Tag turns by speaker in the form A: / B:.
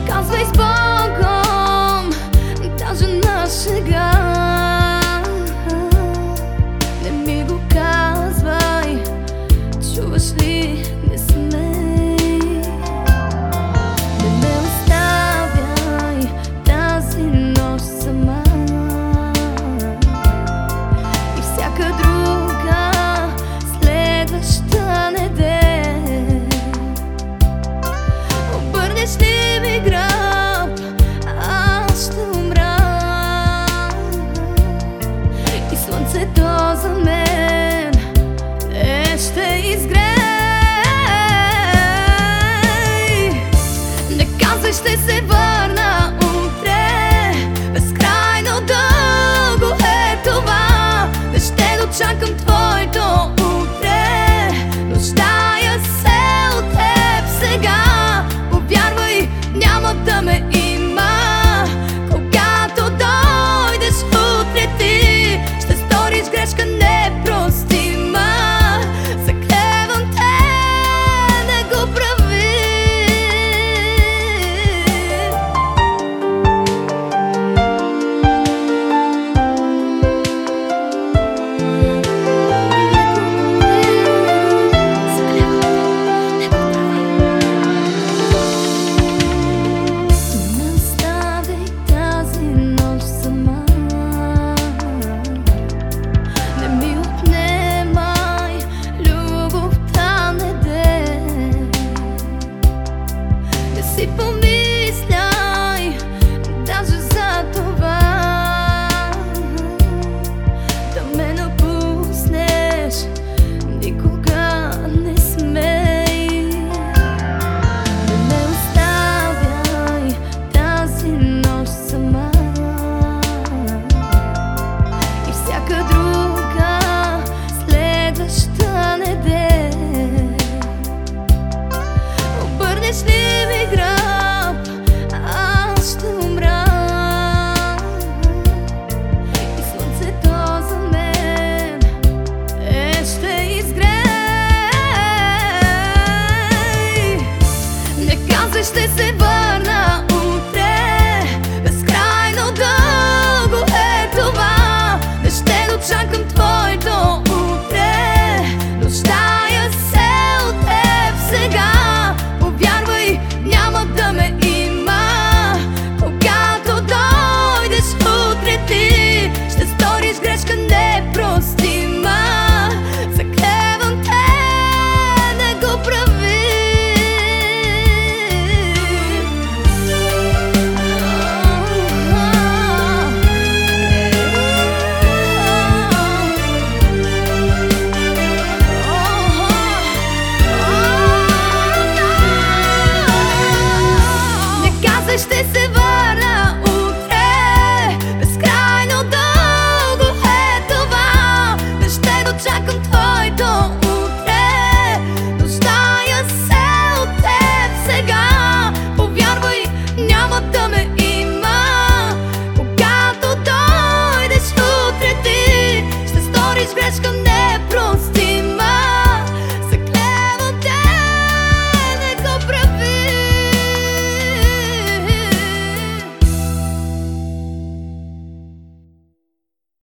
A: казвай с Богом, даже на шега. Не ми го казвай, чуваш ли, не смей. Не ме оставяй тази нощ сама. И всяка друга следваща неделя. Обърнеш ли ми гръб, аз ще умра. И слънцето за мен ще изгрее. Не казвай, ще се върна утре. Безкрайно дълго е това. Не ще дочакам твоето утре. Нуждая се от теб сега. Повярвай, няма да ме има. Когато дойдеш утре ти, ще сториш грешка непростима. Заклевам те, не го прави. Не оставяй тази нощ сама. Не ми отнемай любовта неделя. Не си помисляй даже за това да ме напуснеш. Никога не смей. Не ме оставяй тази нощ сама. И всяка друга следваща неделя. Обърнеш ли ми гръб, аз ще умра. И слънцето за мен ще изгрее. Не казвай, ще се върна утре. Безкрайно дълго е това. Не ще дочакам твоето утре. Нуждая се от теб сега. Повярвай, няма да ме има. Когато дойдеш утре ти, ще сториш грешка непростима. Заклевам те, не го прави. Не казвай, ще се